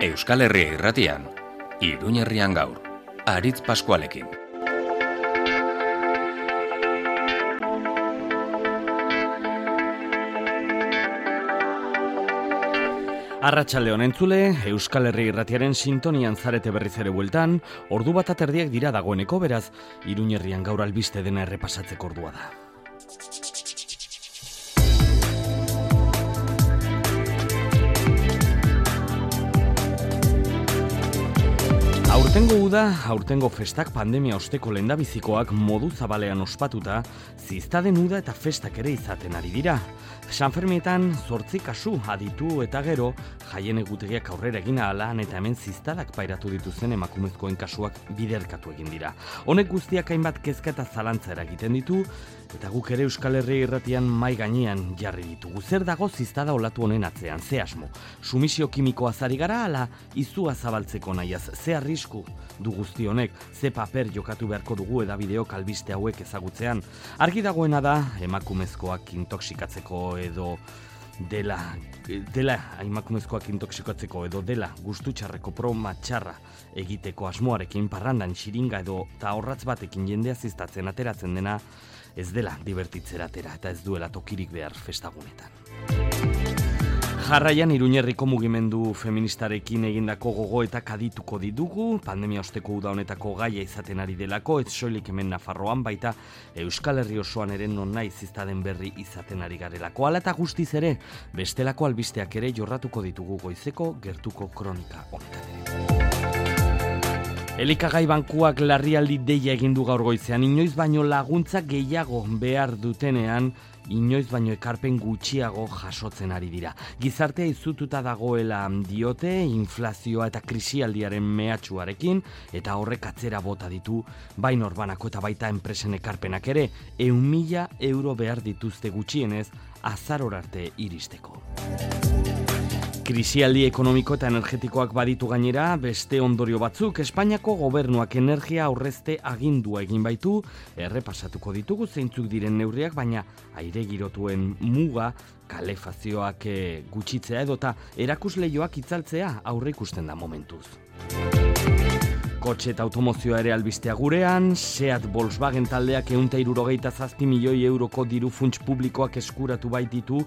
Euskal Herria Irratian, Iruñerrian gaur, Aritz Paskualekin. Arratsaldeon entzule, Euskal Herria Irratiaren sintonian zarete berriz ere bueltan, ordu bat aterdiak dira dagoeneko, beraz, Iruñerrian gaur albiste dena errepasatzeko ordua da. Aurtengo uda, aurtengo festak pandemia osteko lehendabizikoak modu zabalean ospatuta, ziztaden uda eta festak ere izaten ari dira. Sanfermietan 8 kasu aditu eta gero, jaien egutegiak aurrera egin ahalan eta hemen ziztadak pairatu dituzten emakumezkoen kasuak biderkatu egin dira. Honek guztiak hainbat kezka eta zalantza eragiten ditu, eta guk ere Euskal Herria Irratian mai gainean jarri ditugu. Zer dago ziztada olatu honen atzean, ze asmo? Sumisio kimikoa zari gara ala izua zabaltzeko nahiaz, ze arrisku du guzti honek, ze paper jokatu beharko dugu edabideok albiste hauek ezagutzean. Argi dagoena da, emakumezkoak intoxikatzeko edo dela emakumezkoak intoxikatzeko edo dela gustu txarreko broma txarra egiteko asmoarekin parrandan xiringa edo ta horratz batekin jendea ziztatzen ateratzen dena ez dela divertitzera atera eta ez duela tokirik behar festagunetan. Jarraian Iruñerriko mugimendu feministarekin egindako gogoetak adituko ditugu, pandemia osteko uda honetako gaia izaten ari delako, ez soilik hemen Nafarroan baita Euskal Herri osoan ere non nahi ziztaden berri izaten ari garelako. Hala eta guztiz ere, bestelako albisteak ere jorratuko ditugu goizeko gertuko kronika honetan ere. Elikagai bankuak larrialdi deia egin du gaur goizean, inoiz baino laguntza gehiago behar dutenean, inoiz baino ekarpen gutxiago jasotzen ari dira. Gizartea izututa dagoela diote, inflazioa eta krisialdiaren mehatxuarekin, eta horrek atzera bota ditu, bai norbanako eta baita enpresen ekarpenak ere, 100.000 euro behar dituzte gutxienez, azaror arte iristeko. Krisialdi ekonomiko eta energetikoak baditu gainera, beste ondorio batzuk, Espainiako gobernuak energia aurrezte agindua egin baitu, errepasatuko ditugu zeintzuk diren neurriak, baina aire girotuen muga, kalefazioak gutxitzea edota erakusleioak itzaltzea aurre ikusten da momentuz. Kotxe eta automozioa ere albistea gurean, Seat Volkswagen taldeak 167 milioi euroko diru funts publikoak eskuratu baititu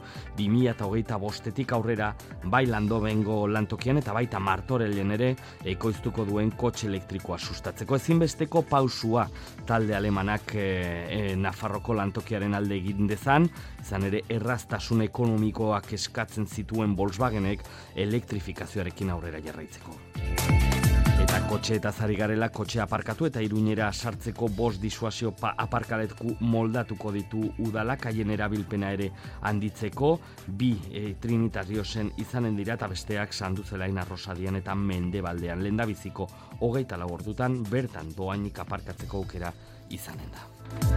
2025 aurrera, bai Landobengo lantokian eta baita Martorellen ere ekoiztuko duen kotxe elektrikoa sustatzeko. Ezinbesteko pausua talde alemanak Nafarroko lantokiaren alde egin dezan, izan ere erraztasun ekonomikoak eskatzen zituen Volkswagenek elektrifikazioarekin aurrera jarraitzeko. Eta kotxe eta zari garela kotxe aparkatu eta Iruñera sartzeko 5 disuasio aparkaleku moldatuko ditu udalak haien erabilpena ere handitzeko, 2 Trinitariosen izanen dira eta besteak Sanduzelain, Arrosadian eta Mendebaldean. Lehendabiziko 24 ordutan bertan doainik aparkatzeko aukera izanen da.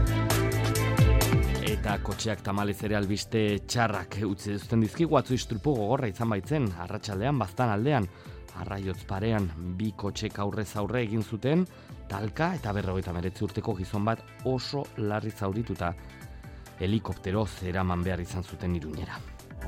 Eta kotxeak tamalez ere albiste txarrak utzi duzten dizkigu, atzo istripu gogorra izan baitzen, arratsaldean Baztan aldean, Arraiotz parean 2 kotxek aurrez aurre egin zuten, talka eta 59 urteko gizon bat oso larri zaurituta helikopteroz eraman behar izan zuten Iruñera.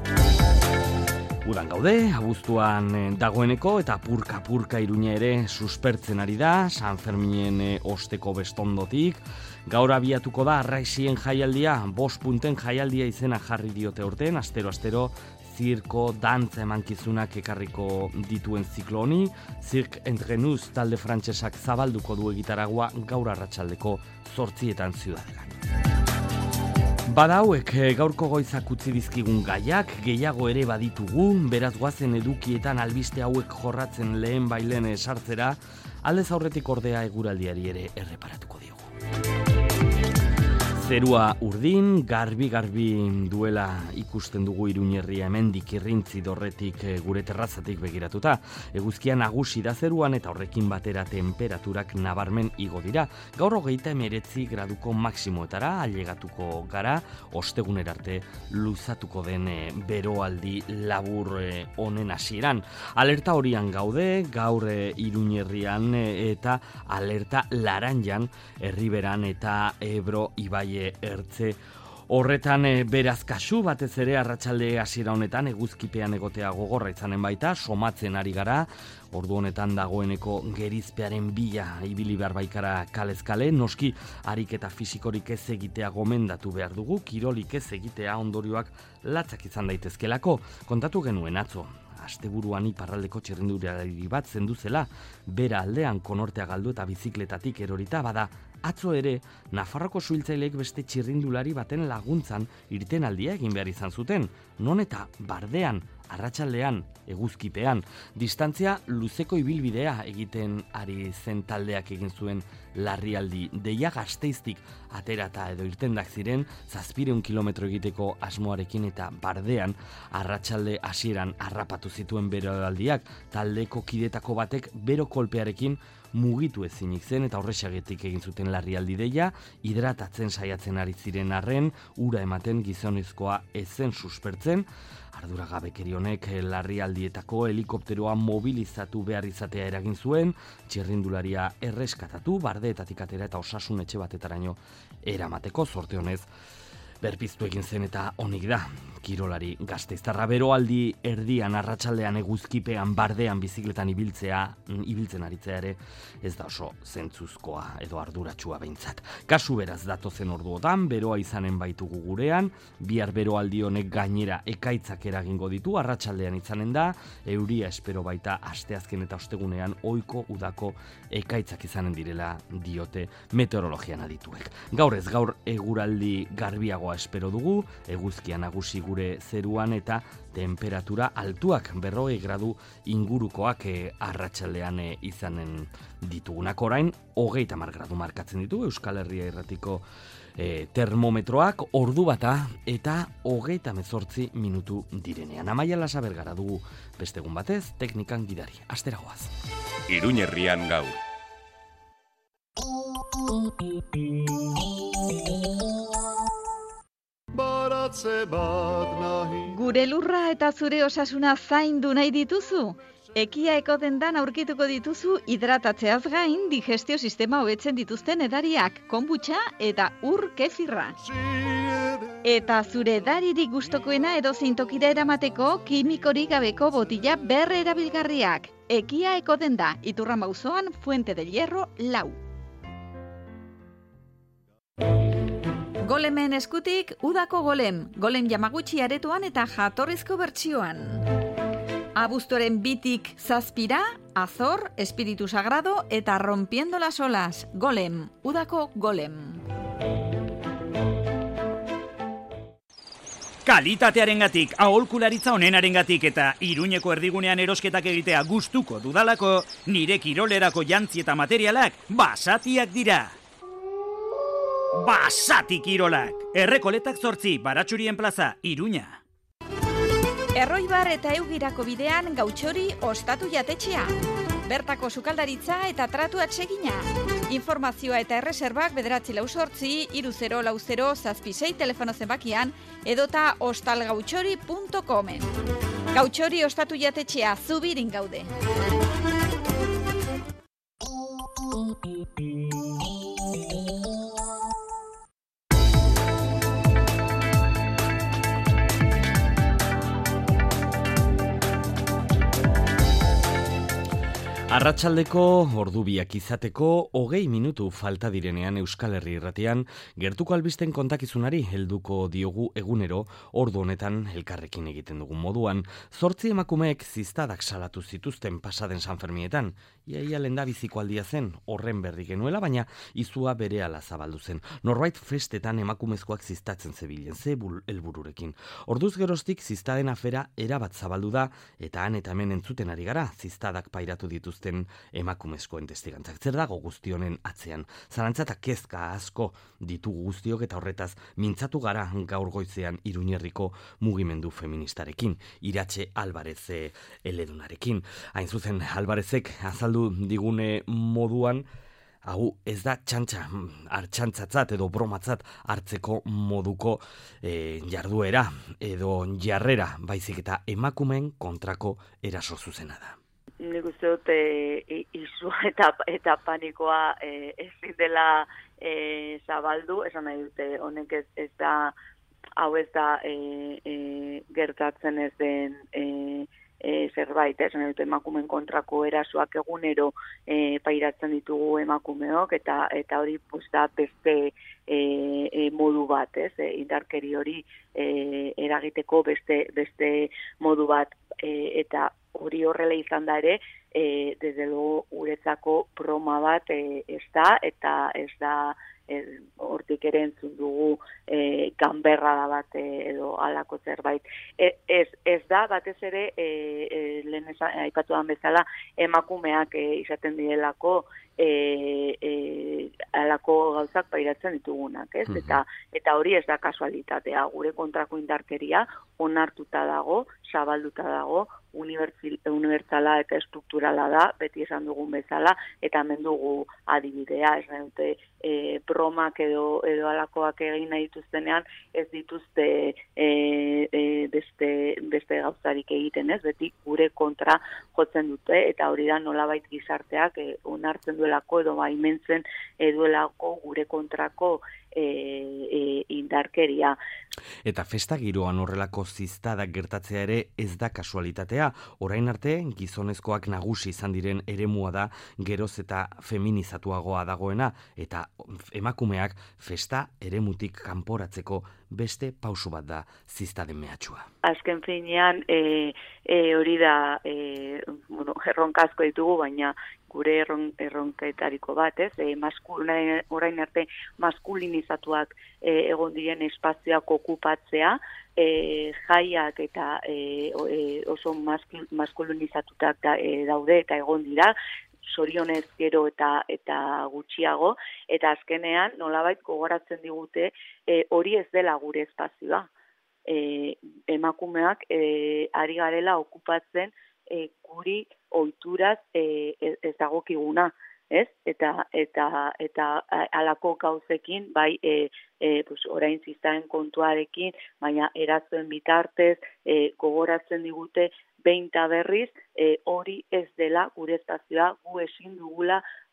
Udan gaude, abuztuan dagoeneko eta apurka Iruña ere suspertzen ari da, Sanferminen osteko bestondotik. Gaur abiatuko da Arraizien jaialdia, 5 punten jaialdia izena jarri diote urten, astero zirko, dantza emankizunak ekarriko dituen ziklo honi, Cirque Entre Nous talde frantsesak zabalduko du egitaragua gaur arratsaldeko 8 Ziudadegan. Bada hauek gaurko goizak utzi dizkigun gaiak, gehiago ere baditugu, beraz goazen edukietan albiste hauek jorratzen lehen bailen sartzera, aldez aurretik ordea eguraldiari ere erreparatuko diogu. Zerua urdin, garbi duela ikusten dugu Iruñerria hemendik irrintzi dorretik gure terrazatik begiratuta. Eguzkia nagusi da zeruan eta horrekin batera temperaturak nabarmen igo dira. Gaur 29 graduko maksimoetara ailegatuko gara, ostegunera arte luzatuko den beroaldi labur honen hasieran. Alerta horian gaude, gaur Iruñerrian eta alerta laranjan, Erriberan eta Ebro ibaie ertze Horretan beraz kasu batez ere arratsalde hasiera honetan eguzkipean egotea gogorra izanen baita, somatzen ari gara, ordu honetan dagoeneko gerizpearen bila ibili behar baikara kalez kale, noski ariketa fisikorik ez egitea gomendatu behar dugu, kirolik ez egitea ondorioak latzak izan daitezkelako, kontatu genuen atzo. Asteburuan iparraldeko txirrindulari bat zendu zela, bera aldean konortea galdu eta bizikletatik erorita, bada atzo ere Nafarroko suhiltzaileek beste txirrindulari baten laguntzan irtenaldia egin behar izan zuten, non eta bardean, arratsaldean, eguzkipean, distantzia luzeko ibilbidea egiten ari zen taldeak egin zuen larrialdi. Deia Gasteiztik aterata edo irtendak ziren 700 kilometro egiteko asmoarekin eta bardean arratsalde hasieran harrapatu zituen beroaldiak, taldeko kidetako batek bero kolpearekin mugitu ezinik zen eta horrexagetik egin zuten larrialdi deia, hidratatzen saiatzen ari ziren arren, ura ematen gizonezkoa ezen suspertzen, arduragabekeri honek larrialdietako helikopteroa mobilizatu behar izatea eragin zuen, txirrindularia erreskatatu, bardeetatik atera eta osasun etxe batetaraino eramateko, zorte honez berpiztu egin zen eta onik da. Kirolari gasteiztarra beroaldi erdian arratsaldean eguzkipean bardean bizikletan ibiltzen aritzea ere ez da oso zentzuzkoa edo arduratsua behintzat. Kasu beraz datozen orduotan beroa izanen baitugu gurean, bihar beroaldi honek gainera ekaitzak eragingo ditu, arratsaldean izanen da, euria espero baita asteazken eta ostegunean ohiko udako ekaitzak izanen direla diote meteorologian adituek. Gaur ez gaur eguraldi garbiagoa espero dugu, eguzkia nagusi gure zeruan eta temperatura altuak 40 gradu ingurukoak arratsaldean izanen ditugunak. Orain 30 gradu markatzen ditu Euskal Herria Irratiko termometroak, ordu bata eta 38 minutu direnean. Amaia Lasabergara dugu beste egun batez, teknikan gidari. Astera goaz. Iruña Herrian gaur. Gure lurra eta zure osasuna zaindu nahi dituzu? Ekia ekodendan aurkituko dituzu hidratatzeaz gain digestio sistema hobetzen dituzten edariak, konbutxa eta ur kefirra. Eta zure edaririk gustokoena edozein tokira eramateko kimikorik gabeko botila berre erabilgarriak. Ekia ekodenda, Iturrama auzoan Fuente del Hierro 4. Golemen eskutik, udako golem Yamaguchi aretoan eta jatorrizko bertsioan. Abuztuaren 2tik 7, Azor, Espiritu Sagrado eta Rompiendo las Olas, Golem, udako golem. Kalitatearengatik, aholkularitza onenarengatik eta Iruñeko erdigunean erosketak egitea gustuko dudalako, nire kirolerako jantzi eta materialak basatiak dira. Basati kirolak! Errekoletak 8, Baratxurien plaza, Iruña. Erroibar eta Eugirako bidean Gautxori ostatu jatetxea. Bertako sukaldaritza eta tratu atsegina. Informazioa eta erreserbak 948 3040 76 telefono zenbakian edota ostalgautxori.comen. Gautxori ostatu jatetxea, Zubirin gaude. Arratsaldeko ordu biak izateko 20 minutu falta direnean Euskal Herri Irratian gertuko albisten kontakizunari helduko diogu egunero ordu honetan elkarrekin egiten dugun moduan. 8 emakumeek ziztadak salatu zituzten pasaden Sanfermietan. Iaia lehendabiziko aldia zen, horren berri genuela, baina izua berehala zabaldu zen. Norbait festetan emakumezkoak ziztatzen zebilen, ze helbururekin. Orduz geroztik ziztaden afera erabat zabaldu da, eta han eta hemen entzuten ari gara, ziztadak pairatu dituzten emakumezkoen testigantzak. Zer dago guzti honen atzean? Zalantza eta kezka asko ditugu guztiok eta horretaz mintzatu gara gaur goizean Iruñerriko mugimendu feministarekin, Iratxe Alvarez eledunarekin. Hain zuzen, Alvarezek azaldu digune moduan, hau ez da txantzatzat edo bromatzat hartzeko moduko jarduera edo jarrera, baizik eta emakumeen kontrako eraso zuzena da. Nik uste dut izua eta panikoa ezin dela zabaldu, esan nahi dute honek ez da hau ez da gertatzen ez den zerbait, emakumeen kontrako erasoak egunero pairatzen ditugu emakumeok, eta hori da beste modu bat, indarkeri hori eragiteko beste modu bat, eta hori horrela izan da ere, desde luego guretzako broma bat ez da, eta ez da hortik ere entzun dugu ganberrada bat edo halako zerbait. Ez da, batez ere, lehen aipatuan bezala, emakumeak izaten direlako halako gauzak pairatzen ditugunak, ez? Eta hori ez da kasualitatea, gure kontrako indarkeria onartuta dago, zabalduta dago, unibertsala eta estrukturala da, beti esan dugun bezala, eta hemen dugu adibidea, ez dute bromak edo alakoak egin nahi dituztenean, ez dituzte beste gauzarik egiten, ez? Beti gure kontra jotzen dute, eta hori da nolabait gizarteak onartzen duelako edo baimentzen duelako gure kontrako indarkeria. Eta festa giroan horrelako ziztadak gertatzea ere ez da kasualitatea. Orain arte, gizonezkoak nagusi izan diren eremua da geroz eta feminizatuagoa dagoena, eta emakumeak festa eremutik kanporatzeko beste pausu bat da ziztaden mehatxua. Azken finean, hori da, erronkazko ditugu, baina gure erronketariko bat, ez? Orain arte maskulinizatuak egon diren espazioak okupatzea, jaiak eta oso maskulinizatutak daude eta egon dira, zorionez gero eta gutxiago, eta azkenean nolabait gogoratzen digute hori ez dela gure espazioa. Emakumeak ari garela okupatzen guri ohituraz ez dagokiguna, ez? Eta halako gauzekin, bai, orain ziztaren kontuarekin, baina erazoen bitartez gogoratzen digute behin eta berriz, hori ez dela gure espazioa, gu ezin dugula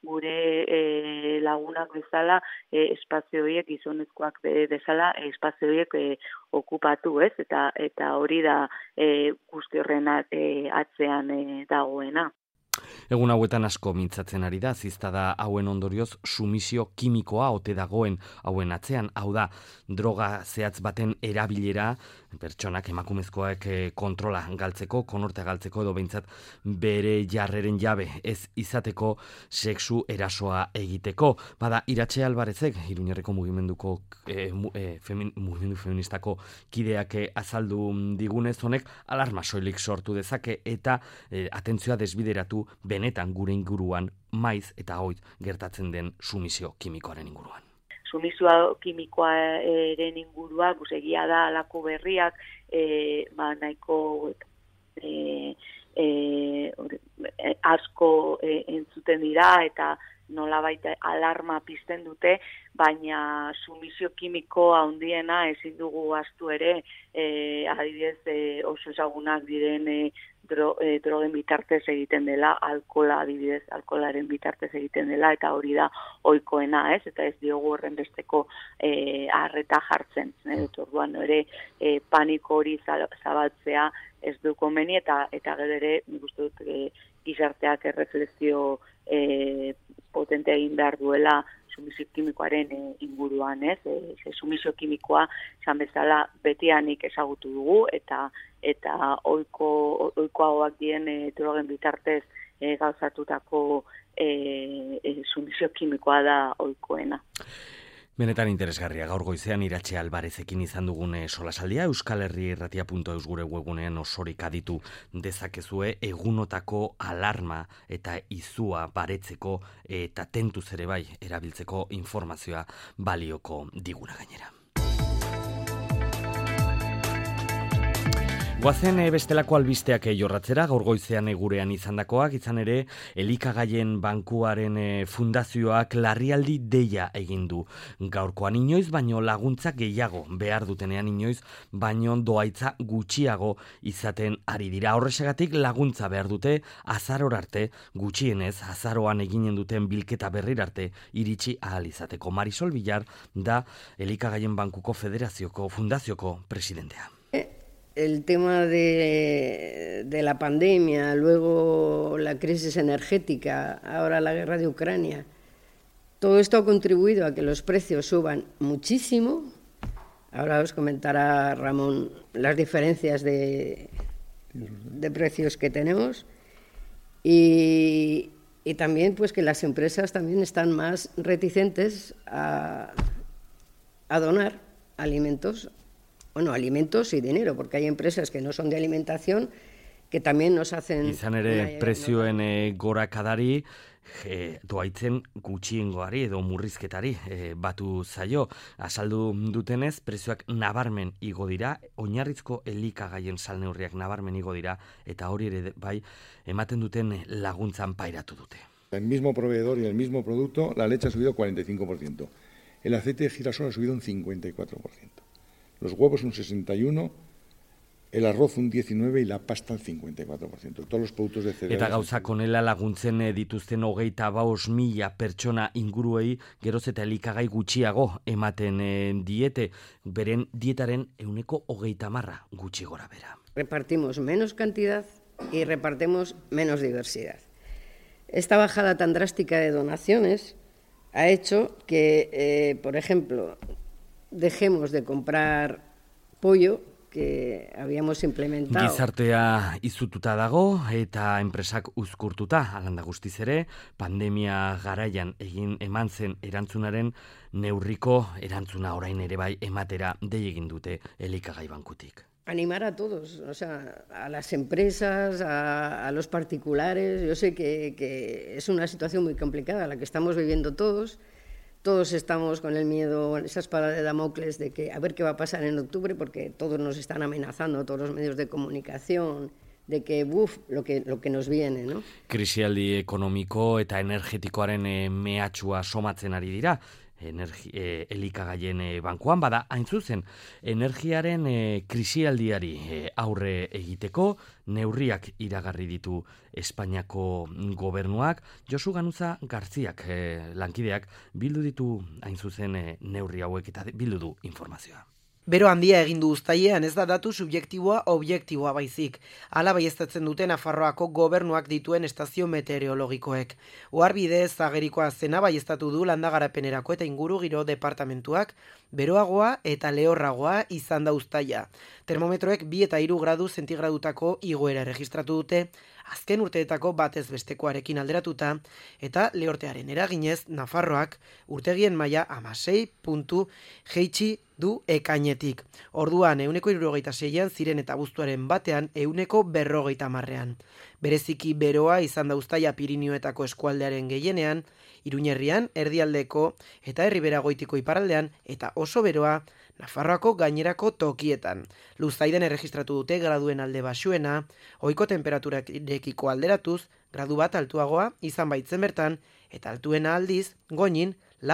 gure lagunak bezala espazio horiek, gizonezkoak bezala espazio horiek okupatu, ez? Eta hori da guzti horren atzean dagoena. Egun hauetan asko mintzatzen ari da, ziztada hauen ondorioz sumisio kimikoa ote dagoen hauen atzean, hau da, droga zehatz baten erabilera, pertsonak emakumezkoak kontrola galtzeko, konortea galtzeko edo behintzat bere jarreren jabe ez izateko sexu erasoa egiteko. Bada, Iratxe Albarezek, Iruñerreko mugimenduko mugimendu feministako kideak azaldu digunez honek, alarma soilik sortu dezake eta atentzioa desbideratu benetan gure inguruan maiz eta hoit gertatzen den sumisio kimikoaren inguruan. Sumisio kimikoaren ingurua, egia da alako berriak, nahiko asko entzuten dira eta nolabait alarma pizten dute, baina sumisio kimiko handiena ezin dugu ahaztu ere, adibidez oso ezagunak diren drogen bitartez egiten dela, alkola adibidez, alkolaren bitartez egiten dela, eta hori da ohikoena, ez? Eta ez diogu horren besteko arreta jartzen. Orduan ere paniko hori zabaltzea ez du komeni, eta gero ere nik uste dut gizarteak erreflexio potente egin behar duela sumisio kimikoaren inguruan, ez? Sumisio kimikoa esan bezala betianik ezagutu dugu eta ohikoagoak diren drogen bitartez gauzatutako sumisio kimikoa da ohikoena. Benetan interesgarria, gaur goizean Iratxe Albarezekin izan dugun solasaldia, euskalherriirratia.eus gure webunean osorik aditu dezakezue egunotako alarma eta izua baretzeko eta tentuz ere bai erabiltzeko informazioa balioko diguna gainera. Goazen bestelako albisteak jorratzera, gaur goizean gurean izandakoak, izan ere, elikagaien bankuaren fundazioak larrialdi deia egin du. Gaurkoan inoiz, baino laguntza gehiago behar dutenean inoiz, baino doaitza gutxiago izaten ari dira. Horrexegatik laguntza behar dute, azaror arte, gutxienez, azaroan eginen duten bilketa berrir arte, iritsi ahal izateko. Marisol Villar da elikagaien bankuko federazioko fundazioko presidentea. El tema de la pandemia, luego la crisis energética, ahora la guerra de Ucrania, todo esto ha contribuido a que los precios suban muchísimo. Ahora os comentará Ramón las diferencias de precios que tenemos y también pues que las empresas también están más reticentes a donar alimentos. Bueno, alimentos y dinero, porque hay empresas que no son de alimentación que también nos hacen... Izan ere, prezioen gorakadari, doaitzen gutxiengoari edo murrizketari batu zaio. Azaldu dutenez, prezioak nabarmen igo dira, oinarrizko elikagaien salneurriak nabarmen igo dira, eta hori ere bai ematen duten laguntzan pairatu dute. El mismo proveedor y el mismo producto, la leche ha subido 45%, el aceite de girasol ha subido un 54%. Los huevos un 61%, el arroz un 19% y la pasta el 54%. Todos los productos de cereales... Eta gauzak honela laguntzen dituzten 25.000 pertsona inguruei geroz eta elikagai gutxiago ematen diete, beren dietaren 30% gutxi gora bera. Repartimos menos cantidad y repartimos menos diversidad. Esta bajada tan drástica de donaciones ha hecho que, por ejemplo, dejemos de comprar pollo que habíamos implementado. Gizartea izututa dago eta enpresak uzkurtuta, alanda guztiz ere, pandemia garaian eman zen erantzunaren neurriko erantzuna orain ere bai ematera dei egin dute elikagai bankutik. Animar a todos, o sea, a las empresas, a los particulares. Yo sé que es una situación muy complicada la que estamos viviendo todos. Todos estamos con el miedo, esa espada de Damocles de que a ver qué va a pasar en octubre, porque todos nos están amenazando, todos los medios de comunicación, de que lo que nos viene, ¿no? Krisialdi ekonomiko eta energetikoaren mehatxua somatzen ari dira. Elikagaien bankuan, bada, hain zuzen, energiaren krisialdiari aurre egiteko neurriak iragarri ditu Espainiako gobernuak. Josu Ganuza Garziak lankideak bildu ditu hain zuzen neurri hauek eta bildu du informazioa. Bero handia egin du uztailean, ez da datu subjektiboa objektiboa baizik. Hala baieztatzen dute Nafarroako gobernuak dituen estazio meteorologikoek. Oharbidez agerikoa zena baieztatu du landagarapenerako eta ingurugiro departamentuak, beroagoa eta lehorragoa izan da uztaila. Termometroek 2 eta 3 gradu zentigadutako igoera erregistratu dute, azken urteetako batez bestekoarekin alderatuta, eta lehortearen eraginez Nafarroak urtegien maila 16 puntu jeitsi du ekainetik. Orduan 176an ziren eta abuztuaren batean 150ean. Bereziki beroa izan da uztaila Pirinioetako eskualdearen gehienean, Iruñerrian, erdialdeko eta Herriberagoitiko iparraldean, eta oso beroa Nafarroako gainerako tokietan. Luzaiden erregistratu dute graduen alde baxuena, ohiko temperaturekiko alderatuz, gradu bat altuagoa izan baitzen bertan, eta altuena aldiz, Goñin,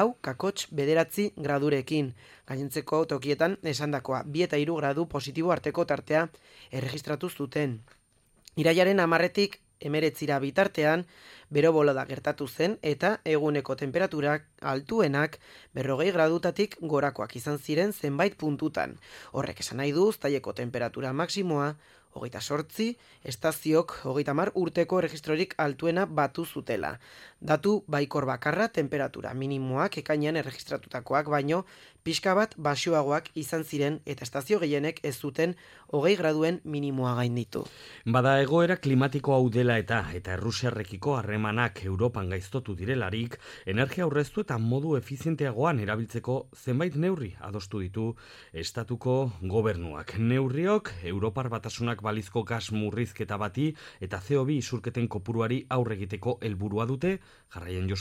4,9 gradurekin. Gainentzeko tokietan esandakoa 2 eta 3 gradu positibo arteko tartea erregistratu zuten. Irailaren 10etik 19 bitartean, bero bolada gertatu zen eta eguneko temperaturak altuenak 40 gradutatik gorakoak izan ziren zenbait puntutan. Horrek esan nahi du uztaileko temperatura maksimoa 28, estaziok 30 urteko erregistrorik altuena batu zutela. Datu baikor bakarra temperatura minimoak ekainean erregistratutakoak baino pixka bat baxuagoak izan ziren eta estazio gehienek ez zuten 20 graduen minimoa gainditu. Bada egoera klimatiko hau dela eta Errusiarrekiko harremanak Europan gaiztotu direlarik, energia aurreztu eta modu efizienteagoan erabiltzeko zenbait neurri adostu ditu estatuko gobernuak. Neurriok Europar Batasunak balizko gas murrizketa bati eta CO2 isurketen kopuruari aurre egiteko helburua dute, jarraian Josu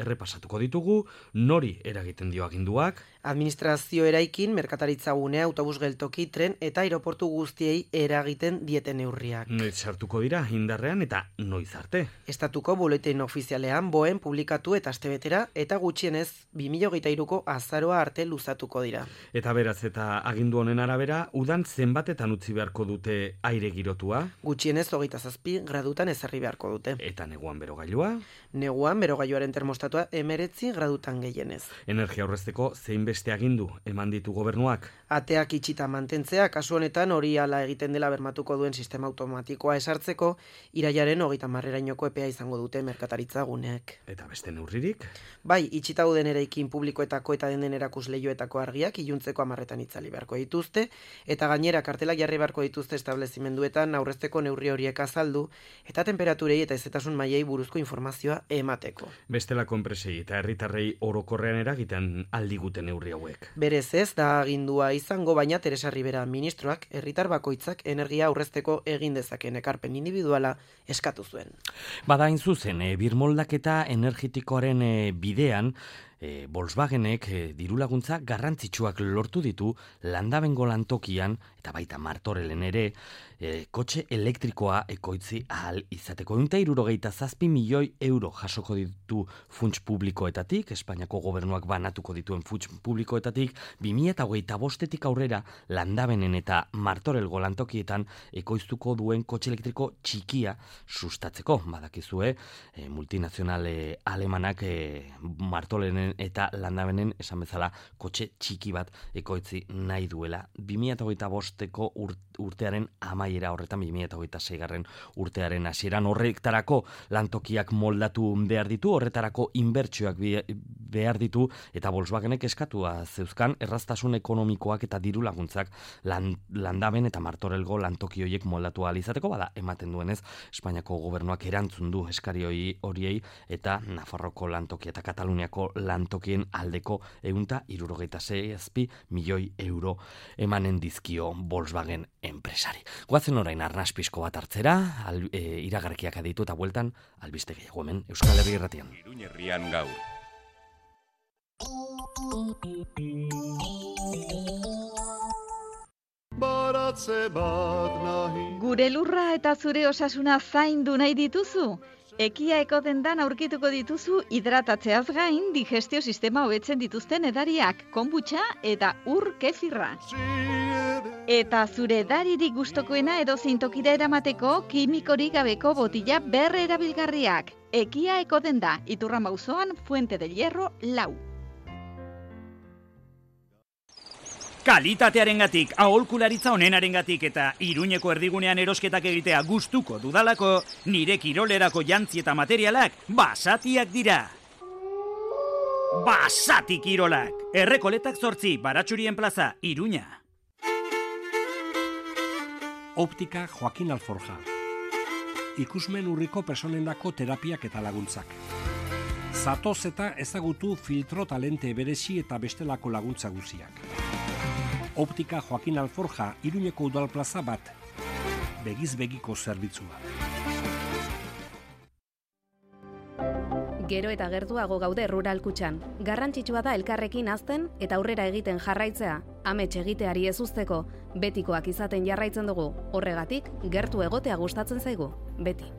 errepasatuko ditugu, nori eragiten dio aginduak, administrazio eraikin, merkataritza gunea, autobus geltoki, tren eta aeroportu guztiei eragiten dieten neurriak. Noiz sartuko dira indarrean eta noiz arte. Estatuko buletin ofizialean boen publikatu eta astebetera eta gutxienez 2023ko azaroa arte luzatuko dira. Eta beraz eta agindu honen arabera, udan zenbatetan utzi beharko dute aire girotua? Gutxienez 27 gradutan ezarri beharko dute. Eta neguan berogailua? Neguan berogailuaren termostatua 19 gradutan gehienez. Energia aurrezteko zein beste agindu eman ditu gobernuak? Ateak itxita mantentzea, kasu honetan hori hala egiten dela bermatuko duen sistema automatikoa esartzeko, irailaren 30erainoko epea izango dute merkataritza guneek. Eta beste neurririk? Bai, itxita dauden eraikin publikoetako eta den erakusleihoetako argiak iluntzeko 10etan itzali beharko dituzte, eta gainera kartelak jarri beharko dituzte establezimenduetan aurrezteko neurri horiek azaldu, eta temperaturei eta hezetasun mailei buruzko informazioa emateko. Bestelako enpresei eta herritarrei orokorrean eragiten aldiguten neurri hauek. Berez ez da agindua izango, baina Teresa Ribera ministroak herritar bakoitzak energia aurrezteko egin dezakeen ekarpen individuala eskatu zuen. Badain zuzen, birmoldaketa energetikoaren bidean, Volkswagenek dirulaguntza garrantzitsuak lortu ditu Landabengo lantokian eta baita Martorellen ere kotxe elektrikoa ekoitzi ahal izateko. 167 milioi euro jasoko ditu funts publikoetatik, Espainiako gobernuak banatuko dituen funts publikoetatik, 2025etik aurrera Landabenen eta Martorelgo lantokietan ekoiztuko duen kotxe elektriko txikia sustatzeko. Badakizue, multinazional alemanak Martorellen eta Landabenen esan bezala kotxe txiki bat ekoitzi nahi duela. 2025ko urtearen amaiera horretan, 2026garren urtearen hasieran horretarako lantokiak moldatu behar ditu, horretarako inbertsioak behar ditu, eta Volkswagenek eskatua zeuzkan erraztasun ekonomikoak eta diru laguntzak Landaben eta Martorelgo lantoki horiek moldatu ahal izateko, bada ematen duenez Espainiako gobernuak erantzun du eskari horiei eta Nafarroko lantokia eta Kataluniako lantokien aldeko 176 milioi euro emanen dizkio Volkswagen enpresari. Goazen orain arnas pixko bat hartzera, iragarkiak aditu eta bueltan albiste gehiago hemen Euskal Herri Irratian. Iruña Herrian gaur. Gure lurra eta zure osasuna zaindu nahi dituzu? Ekia ekodendan aurkituko dituzu hidratatzeaz gain digestio sistema hobetzen dituzten edariak, konbutxa eta ur kefirra. Eta zure edaririk gustokoena edozein tokira eramateko kimikorik gabeko botila berre erabilgarriak. Ekia ekodenda, Iturrama auzoan Fuente del Hierro 4. Kalitatearengatik, aholkularitza onenarengatik eta Iruñeko erdigunean erosketak egitea gustuko dudalako, nire kirolerako jantzi eta materialak Basatiak dira. Basati Kirolak! Errekoletak 8, Baratxurien plaza, Iruña. Optika Joaquin Alforja. Ikusmen urriko personendako terapiak eta laguntzak. Zatoz eta ezagutu filtro talente berezi eta bestelako laguntza guziak. Optika Joaquin Alforja, Iruñeko udalplaza bat. Begiz begiko zerbitzua. Gero eta gertuago gaude Rural Kutxan. Garrantzitsua da elkarrekin hazten eta aurrera egiten jarraitzea. Amets egiteari ez uzteko, betikoak izaten jarraitzen dugu. Horregatik, gertu egotea gustatzen zaigu. Beti.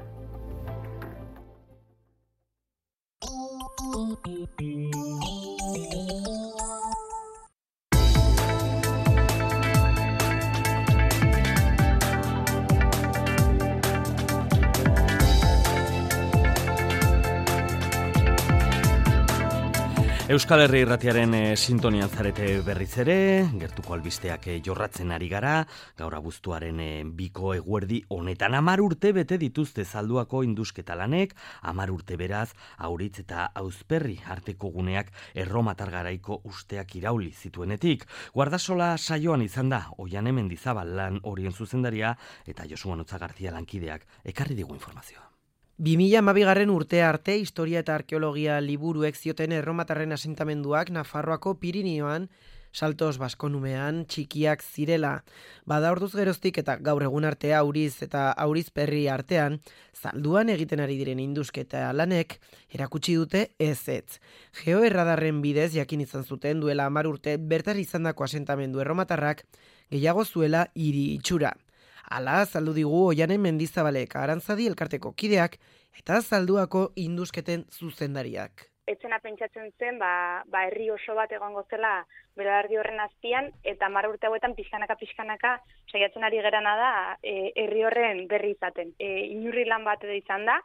Euskal Herri Irratiaren sintonian zarete berriz ere, gertuko albisteak jorratzen ari gara, gaur abuztuaren 2 eguerdi honetan 10 urte bete dituzte Zalduako indusketa lanek, 10 urte beraz, Auritz eta Auzperri arteko guneak erromatar garaiko usteak irauli zituenetik. Guardasola saioan izan da, Oiane Mendizabal lan horien zuzendaria eta Josu Anutza García lankideak ekarri digu informazioa. 2012 urtea arte, historia eta arkeologia liburuek zioten erromatarren asentamenduak Nafarroako Pirinioan Saltos Baskonumean txikiak zirela. Bada orduz geroztik eta gaur egun arte Auriz eta Aurizperri artean, Zalduan egiten ari diren indusketa lanek erakutsi dute ezetz. Geoerradarren bidez jakin izan zuten duela 10 urte bertan izandako asentamendu erromatarrak gehiago zuela hiri itxura. Hala azaldu digu Oianen Mendizabalek Arantzadi elkarteko kideak eta Zalduako indusketen zuzendariak. Etzena pentsatzen zen, herri oso bat egongo zela belardi horren azpian, eta 10 urte hauetan pixkanaka saiatzen ari gerana da herri horren berri izaten. Inurri lan bat edo izan da,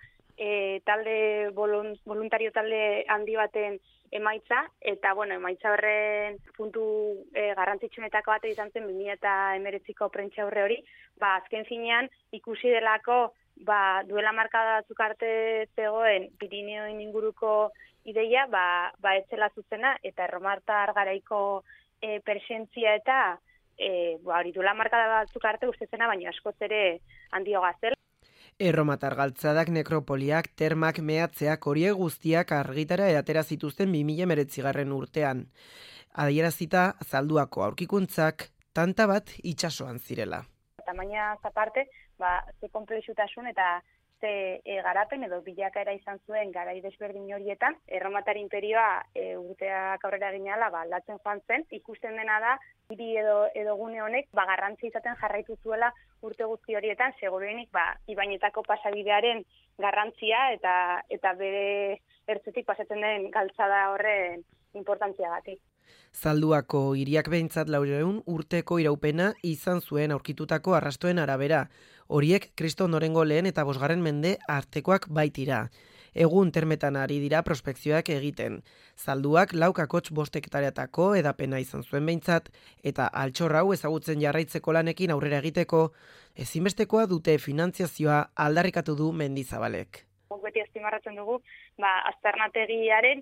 talde voluntario talde handi baten emaitza, eta emaitza horren puntu garrantzitsuenetako bat izan zen 2019ko prentsaurre hori, azken finean ikusi delako duela markada batzuk arte zegoen Pirineoen inguruko ideia, etzela zuzena, eta erromatar garaiko presentzia eta hori duela markada batzuk arte uste zena, baina askoz ere handioga zela. Erromatar galtzadak, nekropoliak, termak, mehatzeak, horiek guztiak argitara atera zituzten 2019 urtean. Adierazita Zalduako aurkikuntzak tanta bat itsasoan zirela. Tamaina aparte, ze konplexutasun eta ze garapen edo bilakaera izan zuen garai desberdin horietan, erromatar imperioa urteak aurrera ginala aldatzen joan zen. Ikusten dena da, hiri edo gune honek garrantzi izaten jarraitu zuela urte guzti horietan, seguruenik ibainetako pasabidearen garrantzia eta bere ertzetik pasatzen den galtzada horren importantziagatik. Zalduako hiriak behintzat 400 urteko iraupena izan zuen aurkitutako arrastoen arabera. Horiek Kristo ondorengo lehen eta 5. mende artekoak baitira. Egun termetan ari dira prospekzioak egiten. Zalduak 4,5 hektareatako edapena izan zuen behintzat, eta altxorrau ezagutzen jarraitzeko lanekin aurrera egiteko, ezinbestekoa dute finantziazioa aldarrikatu du Mendizabalek. Beti azpimarratzen dugu, azternategiaren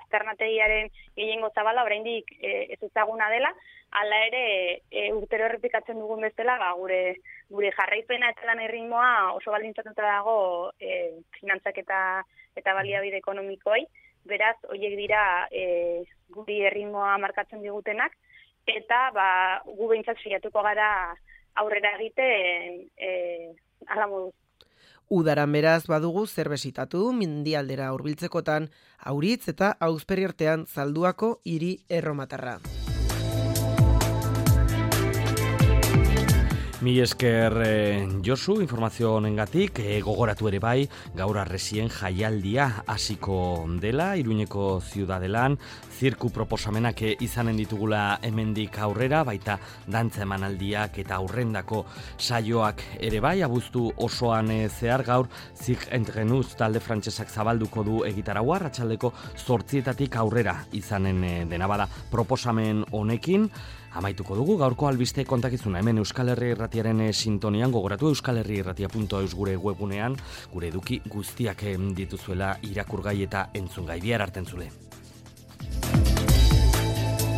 gehiengo zabala oraindik ez ezaguna dela, hala ere urtero errepikatzen dugun bezala, gure jarraipena eta lan erritmoa oso baldintzatuta dago finantzak eta baliabide ekonomikoei, beraz, horiek dira guri erritmoa markatzen digutenak, eta gu behintzat saiatuko gara aurrera egiten hala moduz. Udaran beraz badugu zer besitatu mendialdera hurbiltzekotan, Auritz eta Aurizperri artean Zalduako hiri erromatarra. Mi esker Josu, informazio honengatik, gogoratu ere bai, gaur arresien jaialdia hasiko dela, Iruñeko ziudadelan, zirku proposamenak izanen ditugula hemendik aurrera, baita dantza emanaldiak eta aurrendako saioak ere bai, abuztu osoan zehar gaur, Zig Entrenuz talde frantsesak zabalduko du egitaraua, arratsaldeko 8:00 aurrera izanen dena bada proposamen honekin. Amaituko dugu gaurko albiste kontakizuna hemen Euskal Herri Irratiaren sintonian, gogoratu euskalherriirratia.eus gure webgunean, gure eduki guztiak dituzuela irakurgai eta entzungai. Bihar arte entzule.